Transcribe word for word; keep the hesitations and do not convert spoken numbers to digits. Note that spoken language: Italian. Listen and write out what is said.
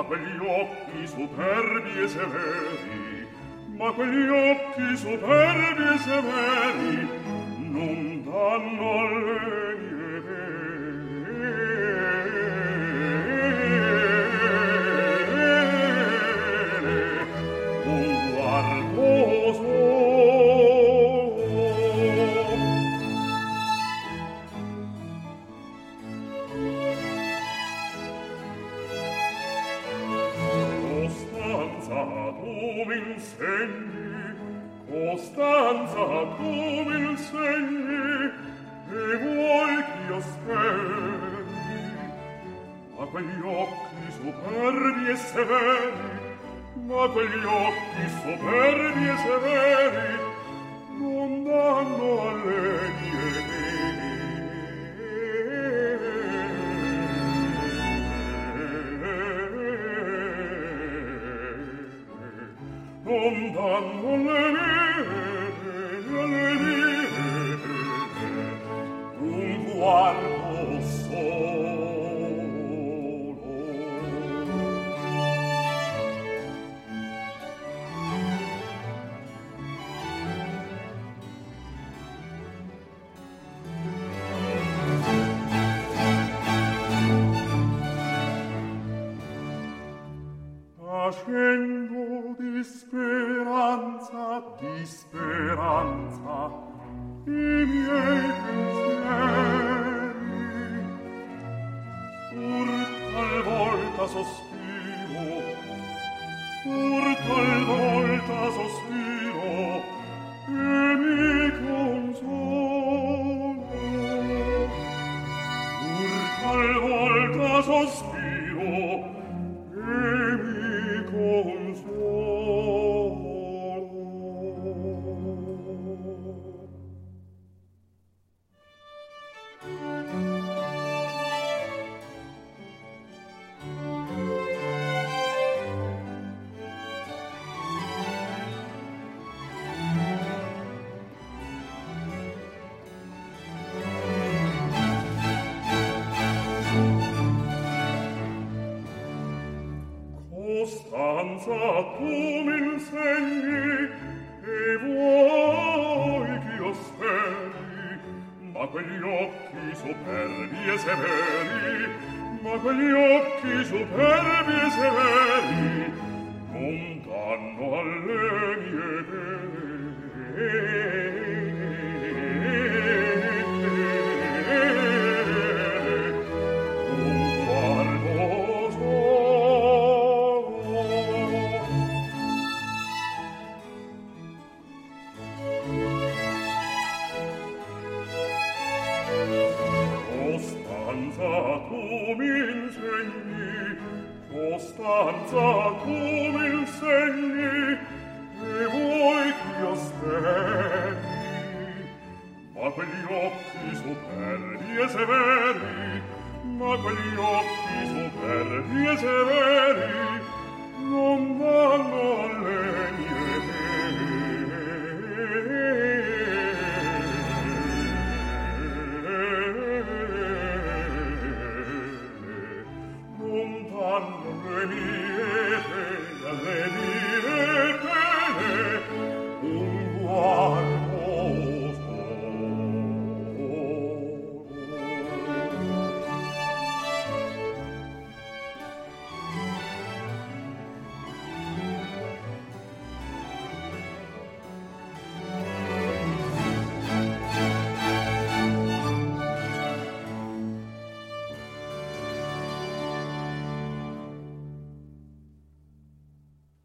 quegli occhi superbi e severi, ma quegli occhi superbi e severi non danno alle mie vene un guardo solo. Costanza, tu m'insegni, Costanza, tu m'insegni, e vuoi ch'io spegni, ma quegli occhi superbi e severi, ma quegli occhi superbi e severi non danno alle mie vene, non danno alle mie vene, alle mie vene, un guardo solo. Tacendo di speranza, di speranza, i miei pensieri, pur talvolta sospiro, pur talvolta sospiro, e mi consolo, pur talvolta sospiro, e mi consolo. Costanza, tu m'insegni, e vuoi ch'io speri, ma quegli occhi superbi e severi, ma quegli occhi superbi e severi non danno alle mie vene un guardo solo. Costanza, tu m'insegni, Costanza, tu m'insegni, e vuoi ch'io spegni, ma quegli occhi superbi e severi, ma quegli occhi superbi e severi non danno alle mie vene, non danno alle mie